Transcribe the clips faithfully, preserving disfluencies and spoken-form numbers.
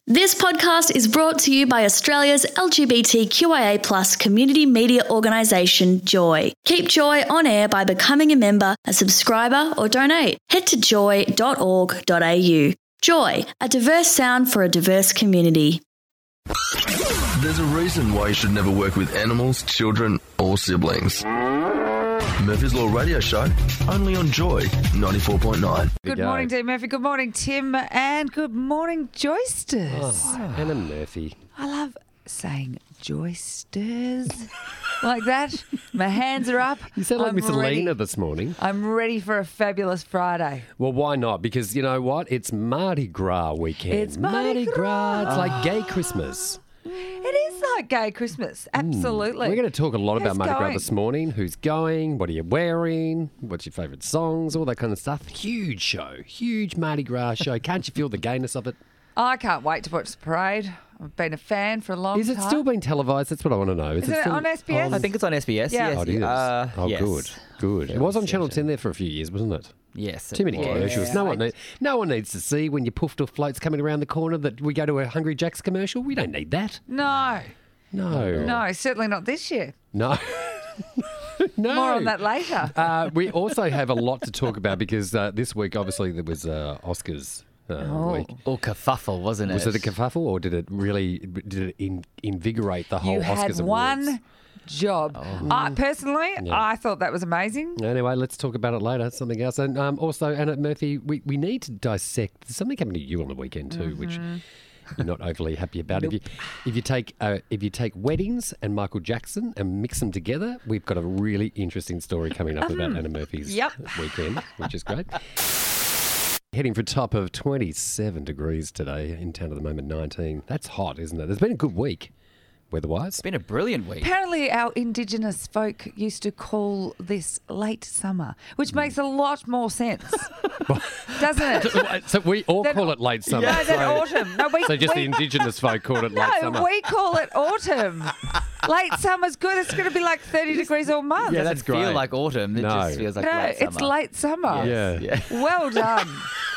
This podcast is brought to you by Australia's L G B T Q I A plus community media organisation, Joy. Keep Joy on air by becoming a member, a subscriber or donate. Head to joy dot org dot a u. Joy, a diverse sound for a diverse community. There's a reason why you should never work with animals, children or siblings. Murphy's Law Radio Show, only on Joy ninety-four point nine. Good morning, Dee Murphy. Good morning, Tim. And good morning, Joysters. Oh, Anna Murphy. I love saying Joysters like that. My hands are up. You sound like I'm Miss ready. Alina this morning. I'm ready for a fabulous Friday. Well, why not? Because you know what? It's Mardi Gras weekend. It's Mardi Gras. It's like gay Christmas. It is like gay Christmas. Absolutely. We're going to talk a lot about Who's Mardi Gras going? this morning. Who's going? What are you wearing? What's your favourite songs? All that kind of stuff. Huge show. Huge Mardi Gras show. Can't you feel the gayness of it? I can't wait to watch the parade. I've been a fan for a long Is it time. still being televised? That's what I want to know. Is it still on S B S? I think it's on S B S. Yeah. Yes. Oh, it is. Uh, oh, yes. good. Good. It was on Channel ten there for a few years, wasn't it? Yes. Too many it was. commercials. No one, need, no one needs to see when your puffed off float's coming around the corner that we go to a Hungry Jack's commercial. We don't need that. No. No. No, certainly not this year. No. No. More on that later. Uh, we also have a lot to talk about because uh, this week, obviously, there was uh, Oscars uh, Oh. week. All kerfuffle, wasn't it? Was it a kerfuffle or did it really did it in, invigorate the whole You Oscars had awards? one job. I, personally, Yeah. I thought that was amazing. Anyway, let's talk about it later. Something else. And um, also, Anna Murphy, we, we need to dissect. There's something happened to you on the weekend too, Mm-hmm. which you're not overly happy about. If you if you take uh, if you take weddings and Michael Jackson and mix them together, we've got a really interesting story coming up about Anna Murphy's Yep. weekend, which is great. Heading for a top of twenty-seven degrees today in town at the moment, nineteen. That's hot, isn't it? There's been a good week, weather-wise. It's been a brilliant week. Apparently, our Indigenous folk used to call this late summer, which makes a lot more sense, doesn't it? So we all Then- call it late summer. No, then so, autumn. No, we, so just we, the Indigenous folk called it late no, summer. we call it autumn. Late summer's good. It's going to be like thirty degrees all month. Yeah, It that's doesn't feel great. like autumn. It No. just feels like no, late summer. it's late summer. Yeah. Yeah. Well done.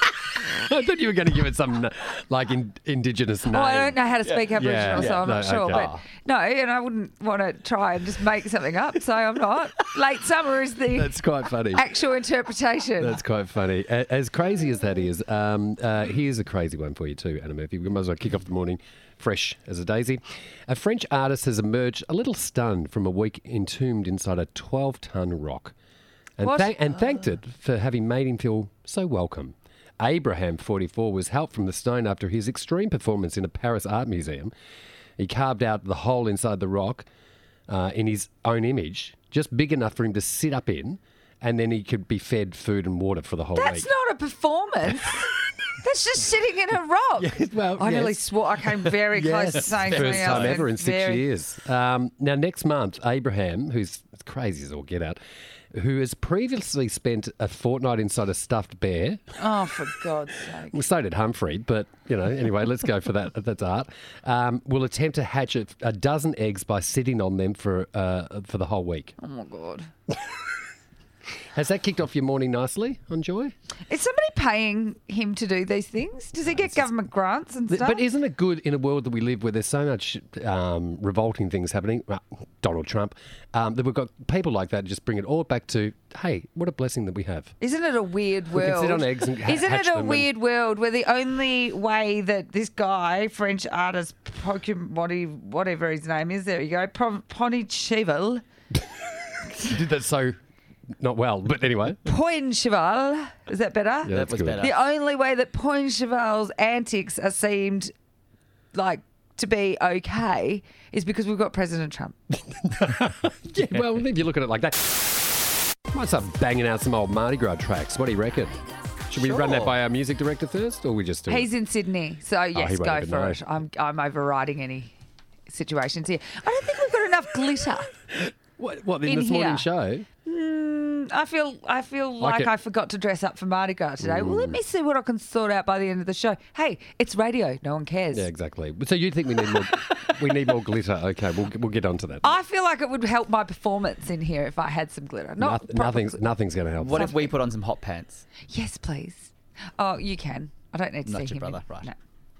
I thought you were going to give it some like in, indigenous name. Oh, I don't know how to speak Aboriginal, Yeah. so I'm No, not sure. okay. But no, and I wouldn't want to try and just make something up, so I'm not. Late summer is the That's quite funny. actual interpretation. That's quite funny. A- As crazy as that is, um, uh, here's a crazy one for you too, Anna Murphy. We might as well kick off the morning fresh as a daisy. A French artist has emerged a little stunned from a week entombed inside a twelve-ton rock and, What? thank- and thanked it for having made him feel so welcome. Abraham, forty-four, was helped from the stone after his extreme performance in a Paris art museum. He carved out the hole inside the rock uh, in his own image, just big enough for him to sit up in, and then he could be fed food and water for the whole That's week. not a performance. That's just sitting in a rock. Yes, well, I nearly yes. swore. I came very close to saying something First else. time ever in six Very- years. Um, now, next month, Abraham, who's crazy as all get out, who has previously spent a fortnight inside a stuffed bear. Oh, for God's sake. Well, so did Humphrey, but, you know, anyway, let's go for that. That's art. Um, will attempt to hatch a, a dozen eggs by sitting on them for uh, for the whole week. Oh, my God. Has that kicked off your morning nicely on Joy? Is somebody paying him to do these things? Does he get government grants and stuff? But isn't it good in a world that we live where there's so much um, revolting things happening, well, Donald Trump, um, that we've got people like that just bring it all back to, hey, what a blessing that we have. Isn't it a weird We world? can sit on eggs and ha- Isn't hatch it a them and- weird world where the only way that this guy, French artist, Pokemon, whatever his name is, there you go, Ponicheval, You did that so not well, but anyway. Poincheval, is that better? Yeah, That that's was good. better. The only way that Poincheval's antics are seemed like to be okay is because we've got President Trump. Yeah, well, if you look at it like that. Might start banging out some old Mardi Gras tracks. What do you reckon? Should we run that Sure. by our music director first, or we just do it? He's in Sydney, so yes, he won't go even for know. it. I'm I'm overriding any situations here. I don't think we've got enough glitter. What, what in, in this morning here. show? I feel I feel Like like it- I forgot to dress up for Mardi Gras today. Well, let me see what I can sort out by the end of the show. Hey, it's radio. No one cares. Yeah, exactly. So you think we need more? we need more glitter? Okay, we'll we'll get onto that. I feel like it would help my performance in here if I had some glitter. Not Noth- proper nothing's gl- nothing's going to help. What if we put on some hot pants? Yes, please. Oh, you can. I don't need to Not see your him. brother, in- right. No.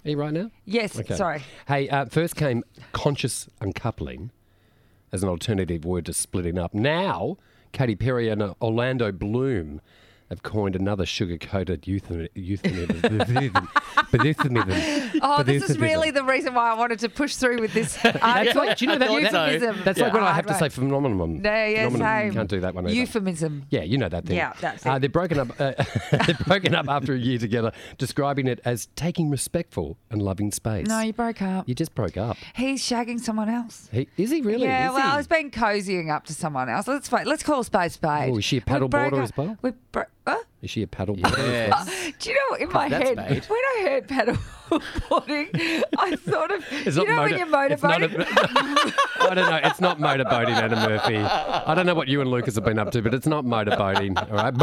Are you right now? Yes, Okay. sorry. Hey, uh, first came conscious uncoupling as an alternative word to splitting up. Now, Katy Perry and uh, Orlando Bloom have coined another sugar-coated euphemism. euphemism. Oh, this is really the reason why I wanted to push through with this That's article. like, do you know that? that- Euphemism. That's like when I have to Right, say right. phenomenon. No, yeah, phenomenon. same. Can't do that one either. Euphemism. Yeah, you know that thing. Yeah, that's Uh, it. they're broken up. Uh, they're broken up after a year together, describing it as taking respectful and loving space. No, you broke up. You just broke up. He's shagging someone else. He, is he really? Yeah, Is well, he? he's been cozying up to someone else. Let's fa- let's call a spade spade. Oh, is she a We paddle broke boarder up- as well? We bro- huh? Is she a paddle boarder? as well? Yes. Do you know, in my That's head, made. when I heard paddle boarding, I thought of, It's you not know motor- when you're it's not motorboating? a- I don't know. It's not motorboating, Anna Murphy. I don't know what you and Lucas have been up to, but it's not motorboating. All right.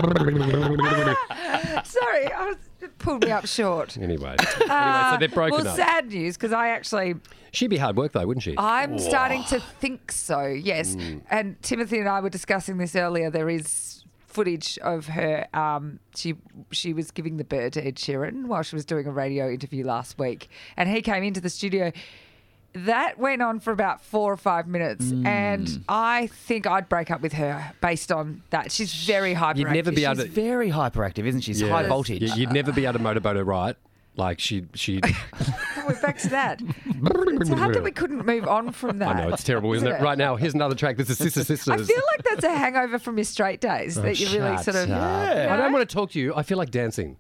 Sorry, I was, it pulled me up short. Anyway, anyway, so they're broken well, up. sad news, because I actually, She'd be hard work though, wouldn't she? I'm starting to think so, yes. Mm. And Timothy and I were discussing this earlier. There is footage of her. Um, she she was giving the bird to Ed Sheeran while she was doing a radio interview last week. And he came into the studio. That went on for about four or five minutes. Mm. And I think I'd break up with her based on that. She's very hyperactive. You'd never be able She's to. very hyperactive, isn't she? She's Yeah. high voltage. You- You'd never be able to motorboat her right. Like she, she. We're back to that. It's hard that we couldn't move on from that. I know it's terrible, isn't it? Right now, here's another track. This is Sister Sisters. I feel like that's a hangover from your straight days Oh, that you really shut sort of. up. I don't want to talk to you. I feel like dancing.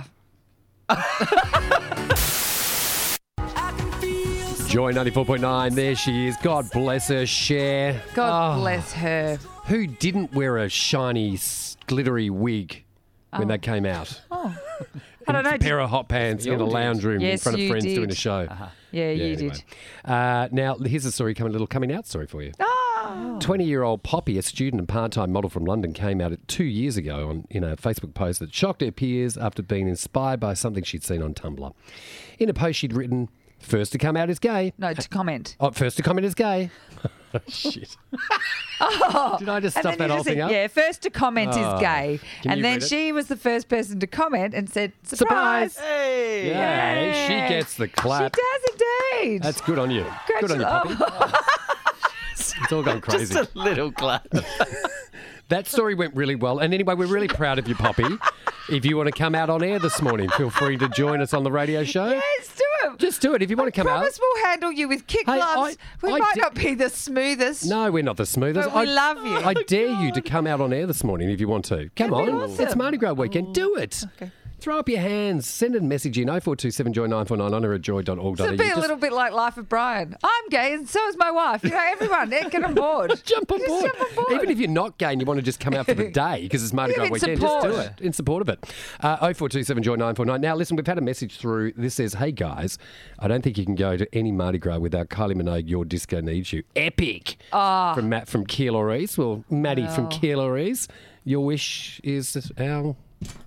Joy ninety-four point nine. There she is. God bless her. Cher. God Oh, bless her. Who didn't wear a shiny, s- glittery wig when that came out? Oh. I don't know. A pair of hot pants in a all did. lounge room in Yes, front of you friends did. doing a show. Yeah, you anyway. did. Uh, now, here's a story coming, a little coming out story for you. Oh. twenty-year-old Poppy, a student and part-time model from London, came out two years ago on in a Facebook post that shocked her peers after being inspired by something she'd seen on Tumblr. In a post she'd written, "First to come out is gay." No, to comment. Oh, first to comment is gay. Shit. Did I just And stuff then that you whole just thing said, up? yeah, first to comment Oh. is gay. Can And you then read it? she was the first person to comment and said, surprise. Surprise. Hey. Yeah, she gets the clap. She does indeed. That's good on you. Good on you, Gratu- Poppy. It's all gone crazy. Just a little clap. That story went really well. And anyway, we're really proud of you, Poppy. If you want to come out on air this morning, feel free to join us on the radio show. Yes, do it. Just do it if you want to come Promise out. we'll handle you with kick Hey, gloves. I- we I might di- not be the smoothest. No, we're not the smoothest. But we love you. I dare you to come out on air this morning if you want to. Come That'd be on. awesome. It's Mardi Gras weekend. Do it. Okay. Throw up your hands. Send a message in oh four two seven joy nine four nine honour at joy dot org dot It's a a u. bit, a little bit like Life of Brian. I'm gay and so is my wife. You know, everyone, get on board. Jump on, Just board. jump on board. Even if you're not gay and you want to just come out for the day because it's Mardi Yeah, Gras in weekend, just do support. it in support of it. Uh, oh four two seven joy nine four nine. Now, listen, we've had a message through. This says, "Hey guys, I don't think you can go to any Mardi Gras without Kylie Minogue. Your disco needs you." Epic. Ah. From Matt from Keilor East. Well, Maddie from Keilor East. Your wish is our.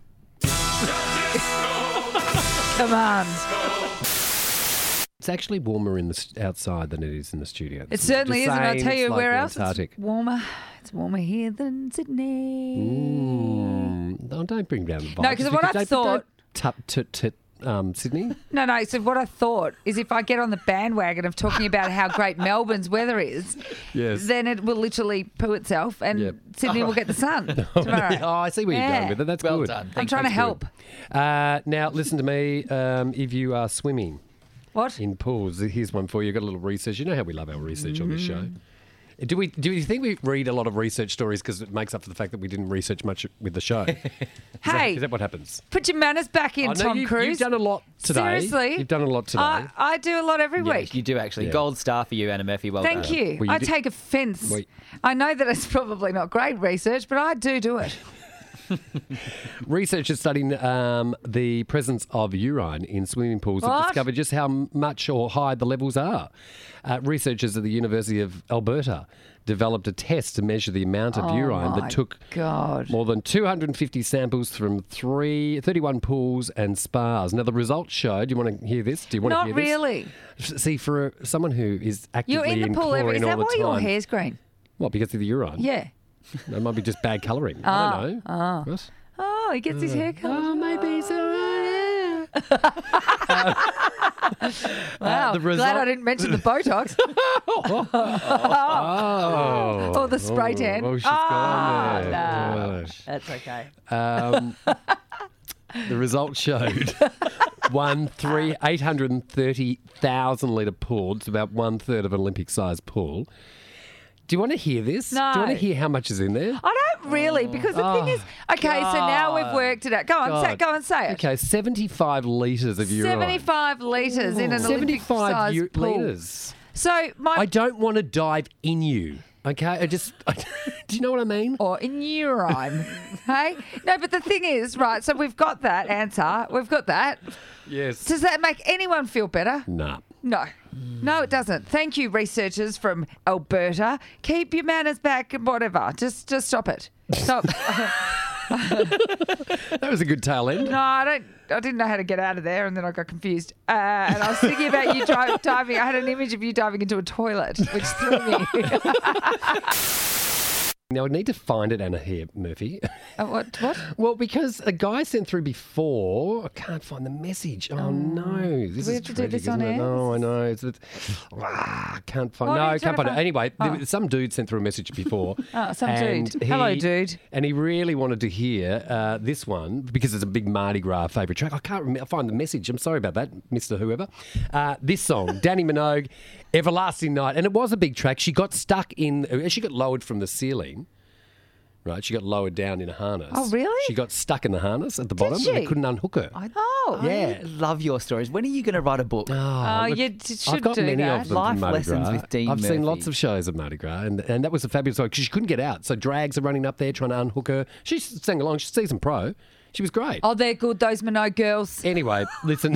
Come on. It's actually warmer in the s- outside than it is in the studio. It certainly is. Just And I'll saying, tell it's you like where the else Antarctic. it's warmer. It's warmer here than Sydney. Mm. No, don't bring down the vibe. No, 'cause Just what I don't- thought- don't Tut, tut, tut, um, Sydney. No, no. So what I thought is if I get on the bandwagon of talking about how great Melbourne's weather is, Yes. then it will literally poo itself and Yep. Sydney will get the sun tomorrow. Oh, I see where you're Yeah. going with it. That's Well good. done. I'm Thank trying to That's help. good. Uh, now, listen to me. Um, if you are swimming What? in pools, here's one for you. Got a little research. You know how we love our research on this show. Mm. Do we? Do you think we read a lot of research stories because it makes up for the fact that we didn't research much with the show? Is that- Hey. is that what happens? Put your manners back in, I know Tom you've, Cruise. You've done a lot today. Seriously? You've done a lot today. I, I do a lot every Yeah, week. you do actually. Yeah. Gold star for you, Anna Murphy. Well Thank done. you. Well, you I did- take offence. Well, I know that it's probably not great research, but I do do it. Researchers studying um, the presence of urine in swimming pools have What? discovered just how m- much or high the levels are. Uh, researchers at the University of Alberta developed a test to measure the amount of Oh urine my that took God. more than two hundred fifty samples from three, thirty-one pools and spas. Now, the results showed, do you want to hear this? Do you want Not to hear this? really. See, for a, someone who is actively You're in the pool every. Is chlorine that all the why time. your hair's green? What, because of the urine? Yeah. It might be just bad colouring. I don't know. What? Oh, he gets his hair cut. Oh, maybe so. Wow. the result- Glad I didn't mention the Botox. Oh. Or the spray tan. Oh, she's Ah, gone there. no. Gosh. That's okay. Um, the result showed one three eight hundred and thirty thousand litre pool. It's about one third of an Olympic-sized pool. Do you want to hear this? No. Do you want to hear how much is in there? I don't really, because the thing Oh, is, okay, so now we've worked it out. Go on, say, God. go and say it. Okay, seventy-five litres of urine. seventy-five litres in an seventy-five Olympic-sized u- pool. litres. So my I don't want to dive in you. Okay, I just. I, do you know what I mean? or in urine. Hey? No, but the thing is, right, so we've got that answer. We've got that. Yes. Does that make anyone feel better? Nah. No. No, it doesn't. Thank you, researchers from Alberta. Keep your manners back and whatever. Just just stop it. Stop. That was a good tail end. No, I don't. I didn't know how to get out of there, and then I got confused. Uh, and I was thinking about you dri- diving. I had an image of you diving into a toilet, which threw me. Now, I need to find it, Anna, here, Murphy. Uh, what? What? Well, because a guy sent through before, I can't find the message. Oh, no. This we is have to do tragic, this on isn't it? air? No, I know. It's, it's, ah, can't find What No, are I you can't trying find to it. find? Anyway, there Oh. was some dude sent through a message before. Oh, some and dude. Hello, dude. And he really wanted to hear uh, this one because it's a big Mardi Gras favourite track. I can't remember. I'll find the message. I'm sorry about that, Mister Whoever. Uh, this song, Danny Minogue, Everlasting Night. And it was a big track. She got stuck in, uh, she got lowered from the ceiling. Right, she got lowered down in a harness. Oh, really? She got stuck in the harness at the bottom and she? they couldn't unhook her. Oh. yeah. I love your stories. When are you going to write a book? Oh, look, you d- should I've got do many that. of them Life from Mardi lessons Gras. with Dean I've seen Murphy. lots of shows of Mardi Gras, and, and that was a fabulous song because she couldn't get out. So drags are running up there trying to unhook her. She sang along. She's season pro. She was great. Oh, they're good, those Minogue girls. Anyway, listen.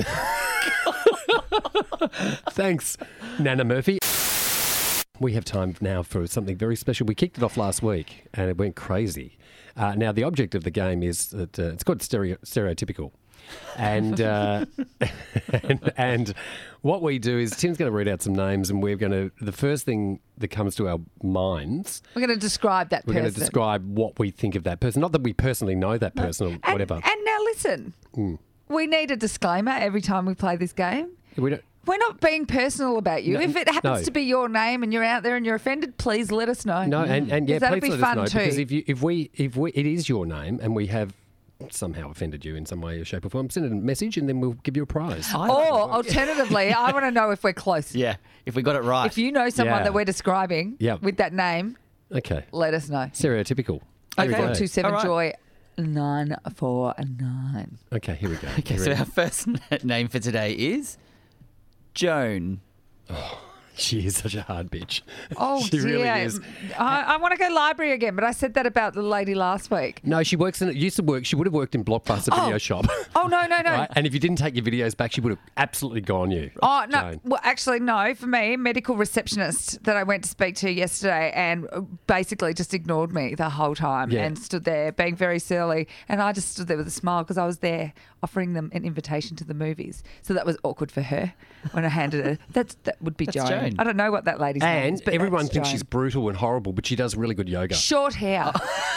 Thanks, Nana Murphy. We have time now for something very special. We kicked it off last week and it went crazy. Uh, now, the object of the game is that uh, it's called stereo, stereotypical. And, uh, and and what we do is Tim's going to read out some names and we're going to, the first thing that comes to our minds, We're going to describe that we're person. going to describe what we think of that person. Not that we personally know that person or and, whatever. And now listen, we need a disclaimer every time we play this game. we don't, We're not being personal about you. No, if it happens no. to be your name and you're out there and you're offended, please let us know. No, and, and yeah, 'Cause that'll please be let fun us know too. because if you if we if we it is your name and we have somehow offended you in some way or shape or form, send a message and then we'll give you a prize. I Or alternatively, I want to know if we're close. Yeah, if we got it right. If you know someone Yeah. that we're describing Yeah. with that name, Okay, let us know. stereotypical. Here we Okay. go. Four two seven All right. Joy nine four nine. Okay, here we go. Okay, You so ready? our first name for today is Joan. She is such a hard bitch. Oh she dear! really is. I, I want to go library again, but I said that about the lady last week. No, she works in. Used to work. She would have worked in Blockbuster Oh. Video Shop. Oh no no no! Right? And if you didn't take your videos back, she would have absolutely gone you. Oh no! Joan. Well, actually, no. For me, medical receptionist that I went to speak to yesterday, and basically just ignored me the whole time, Yeah. and stood there being very surly, and I just stood there with a smile because I was there offering them an invitation to the movies. So that was awkward for her when I handed her. That's that would be That's Joan. Joan. I don't know what that lady's name And is, but everyone that's thinks Joan. she's brutal and horrible, but she does really good yoga. Short hair.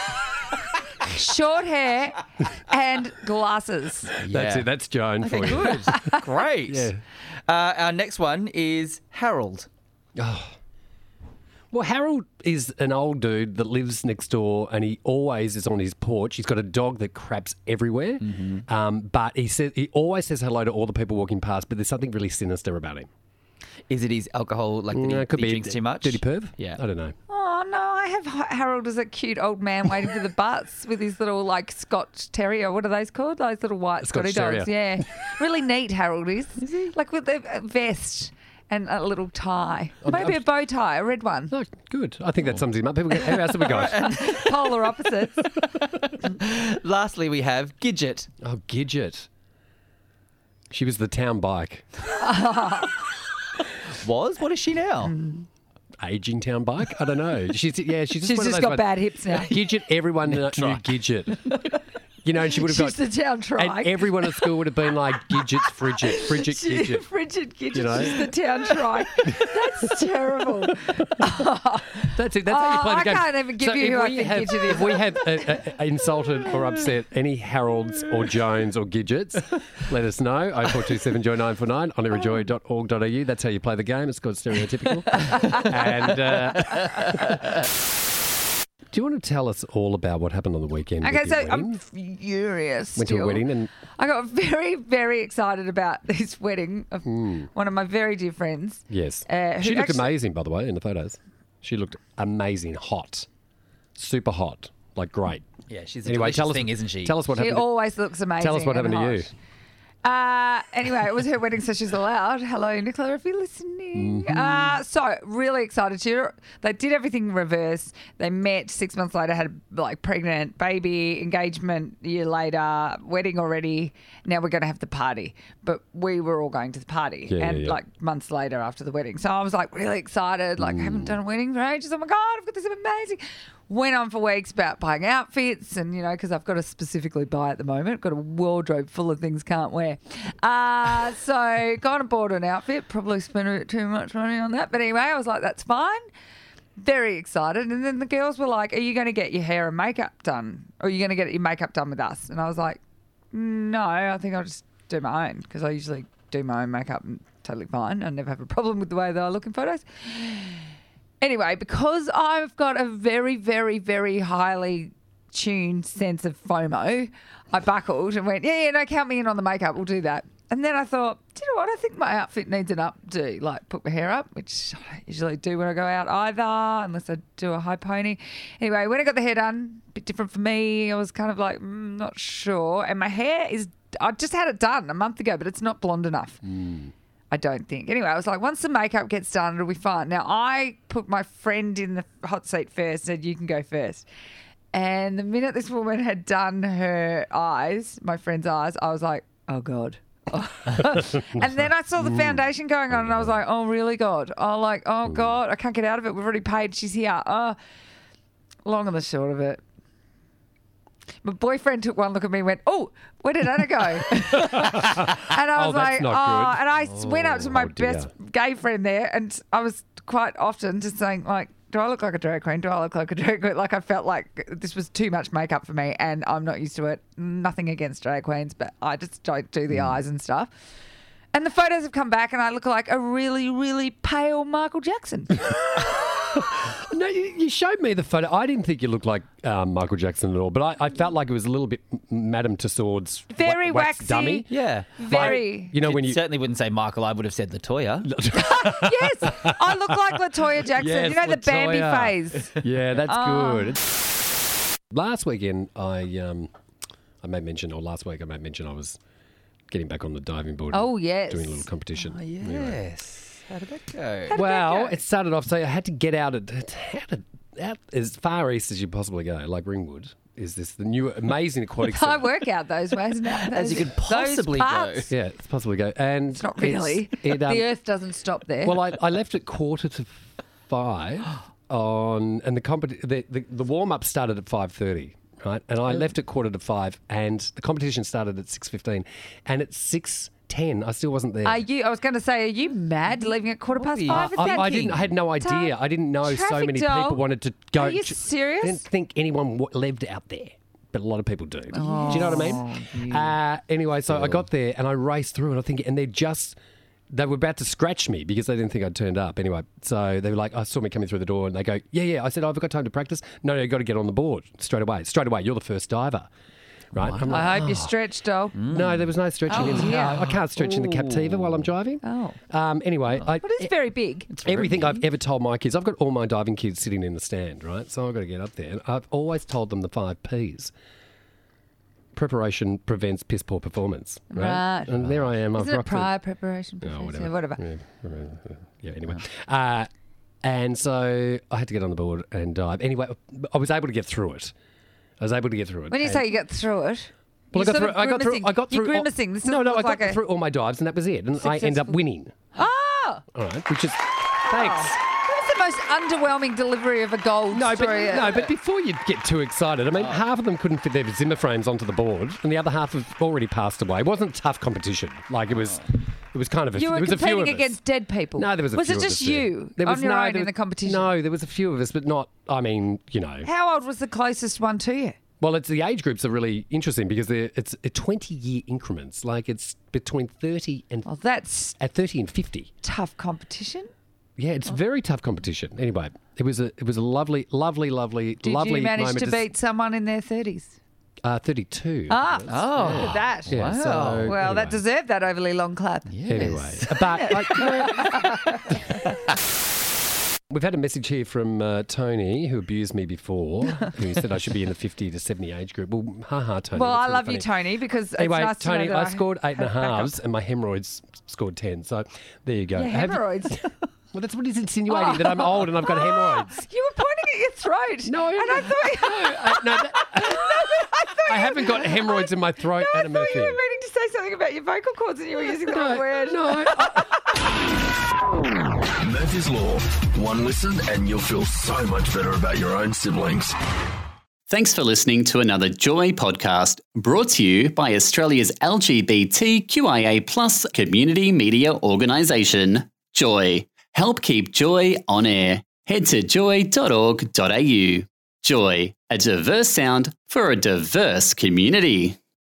Short hair and glasses. That's Yeah. it. That's Joan for you. Good. Great. Yeah. Uh, our next one is Harold. Well, Harold is an old dude that lives next door, and he always is on his porch. He's got a dog that craps everywhere, Mm-hmm. um, but he says he always says hello to all the people walking past. But there's something really sinister about him. Is it his alcohol, like that he, Mm, it could he be drinks too much? Dirty perv. Yeah. I don't know. Oh no, I have H- Harold as a cute old man waiting for the bus with his little like Scotch Terrier. What are those called? Those little white Scotch Scotty dogs. Terrier. Yeah, really neat. Harold is. Is he? Like with a vest and a little tie, maybe a bow tie, a red one. Oh, good. I think that sums him up. People get, who else have we got? Polar opposites. Lastly, we have Gidget. Oh, Gidget. She was the town bike. Was? What is she now? Aging town bike? I don't know. She's yeah. She's just, She's one of just those got ones- bad hips now. Gidget. Everyone knew Neck track. Gidget. You know, and she would have She's got... the town trike. And everyone at school would have been like, Gidget, Frigid, Frigid, Gidget. Frigid Gidget. You know? She's the town trike. That's terrible. That's it. That's how you Oh, play the I game. can't even give so you if who I we think have, Gidget is. If we have uh, uh, insulted or upset any Harolds or Jones or Gidgets, let us know. oh four two seven joy nine four nine on everyjoy dot org dot a u. That's how you play the game. It's called Stereotypical. and uh, do you want to tell us all about what happened on the weekend? Okay, with so your I'm wedding? furious. Went to a still. wedding and I got very, very excited about this wedding of one of my very dear friends. yes, Uh, who she looked actually- amazing, by the way, in the photos. She looked amazing, hot, super hot, like great. Yeah, she's a Anyway, delicious tell us, thing, isn't she? Tell us what She happened. to- always looks amazing. Tell us what and happened to you. hot. Uh, anyway, it was her wedding, so she's allowed. Hello, Nicola, if you're listening. Mm-hmm. Uh, so, really excited. She, they did everything in reverse. They met six months later, had like pregnant, baby, engagement a year later, wedding already. Now we're going to have the party. But we were all going to the party. Yeah, and yeah, yeah. like months later after the wedding. So I was like really excited. Like, I haven't done a wedding for ages. Oh my God, I've got this amazing. Went on for weeks about buying outfits and, you know, because I've got to specifically buy at the moment. Got a wardrobe full of things can't wear. Uh, so got and bought an outfit. Probably spent a bit too much money on that. But anyway, I was like, that's fine. Very excited. And then the girls were like, are you going to get your hair and makeup done? Or are you going to get your makeup done with us? And I was like, no, I think I'll just do my own because I usually do my own makeup and totally fine. I never have a problem with the way that I look in photos. Anyway, because I've got a very, very, very highly tuned sense of FOMO, I buckled and went, yeah, yeah, no, count me in on the makeup. We'll do that. And then I thought, do you know what? I think my outfit needs an updo. Like, put my hair up, which I don't usually do when I go out either, unless I do a high pony. Anyway, when I got the hair done, a bit different for me. I was kind of like, mm, not sure. And my hair is, I just had it done a month ago, but it's not blonde enough. Mm. I don't think. Anyway, I was like, once the makeup gets done, it'll be fine. Now, I put my friend in the hot seat first, said, you can go first. And the minute this woman had done her eyes, my friend's eyes, I was like, oh, God. And then I saw the foundation going on and I was like, oh, really, God? Oh, like, oh, God, I can't get out of it. We've already paid. She's here. Oh, long and the short of it. My boyfriend took one look at me and went, oh, where did Anna go? And I Oh, was that's like, not oh, good. and I s went up to my Oh, dear. best gay friend there and I was quite often just saying, like, do I look like a drag queen? Do I look like a drag queen? Like, I felt like this was too much makeup for me and I'm not used to it. Nothing against drag queens, but I just don't do the eyes and stuff. And the photos have come back and I look like a really, really pale Michael Jackson. No, you, you showed me the photo. I didn't think you looked like um, Michael Jackson at all, but I, I felt like it was a little bit Madame Tussauds Very wa- wax waxy. dummy. Yeah. Very. You know when you certainly wouldn't say Michael, I would have said Latoya. Yes, I look like Latoya Jackson. Yes, you know, the Bambi Latoya. phase. Yeah, that's Oh. good. Last weekend, I um, I made mention, or last week I made mention, I was getting back on the diving board. and Oh, yes. doing a little competition. Oh, yes. How did that go? Well, go? it started off, so I had to get out, at, out, at, out as far east as you possibly go, like Ringwood. Is this the new amazing aquatic I centre? work out those ways now. As you Those- could possibly those go. parts. Yeah, it's possibly go. And It's not really. It, um, the earth doesn't stop there. well, I, I left at quarter to five on, and the competi- the, the, the warm up started at five thirty, right? And I left at quarter to five, and the competition started at six fifteen, and at six ten, I still wasn't there. are you? I was going to say, are you mad leaving at quarter past What five? It's I, that I didn't. I had no It's idea. a I didn't know so traffic many doll. people wanted to go. Are you to- serious? I didn't think anyone w- lived out there, but a lot of people do. do you know what I mean? Uh, anyway, so I got there and I raced through, and I think, and they just. They were about to scratch me because they didn't think I'd turned up. Anyway, so they were like, I saw me coming through the door and they go, yeah, yeah. I said, oh, I've got time to practice. No, no, you've got to get on the board straight away. Straight away, you're the first diver. Right? I'm like, I hope you're stretched, doll. no, there was no stretching. Oh, in the yeah. I can't stretch in the Captiva while I'm driving. Oh. Um, anyway, I, But it's very big. everything I've ever told my kids, I've got all my diving kids sitting in the stand, right? So I've got to get up there. And I've always told them the five Ps. Preparation prevents piss poor performance. Right. Right. And there I am. I've Isn't it rocked prior preparation? Oh, Professor? whatever. whatever. Yeah, yeah anyway. Uh, and so I had to get on the board and dive. Anyway, I was able to get through it. I was able to get through it. When you And- say you get through it, well, I you're got sort through. of I got through. I got You're through. all- grimacing. This no, no, looks I got like a- through all my dives, and that was it. And I end up Successful. winning. Oh, All right, which is thanks. that was That's the most underwhelming delivery of a gold No, but, story. no, but before you get too excited, I mean, Oh. half of them couldn't fit their Zimmer frames onto the board, and the other half have already passed away. It wasn't tough competition. Like, it was it was kind of a, You were there was a few competing of us. against dead people. No, there was a Was few it of just us there. you There was on your no, own there in the was- competition? No, there was a few of us, but not, I mean, you know. How old was the closest one to you? Well, it's the age groups are really interesting because they're, it's a twenty-year increments. Like, it's between thirty and Well, that's at thirty and fifty. tough competition. Yeah, it's very tough competition. Anyway, it was a it was a lovely, lovely, lovely, Did lovely you manage moment to s- beat someone in their thirties? Uh, thirty-two. Ah, Oh. look at that. Yeah, Wow. so, Well, that anyway. deserved that overly long clap. Anyway, but like, you know, we've had a message here from uh, Tony, who abused me before, who said I should be in the fifty to seventy age group. Well, ha ha, Tony. Well, that's I really love funny. you, Tony, because Anyway, it's nice Tony, to know that I scored eight and a have backup. halves, and my hemorrhoids scored ten. So there you go. Yeah, Have- hemorrhoids. Well, that's what he's insinuating, that I'm old and I've got hemorrhoids. You were pointing at your throat. No, and I thought, no, I, no, that- I, thought I you- haven't got hemorrhoids in my throat, No, I Anna thought Murphy. you were meaning to say something about your vocal cords and you were using the wrong No, word. no. I- Murphy's Law. One listen and you'll feel so much better about your own siblings. Thanks for listening to another Joy podcast brought to you by Australia's L G B T Q I A plus community media organisation, Joy. Help keep Joy on air. Head to joy dot org dot a u. Joy, a diverse sound for a diverse community.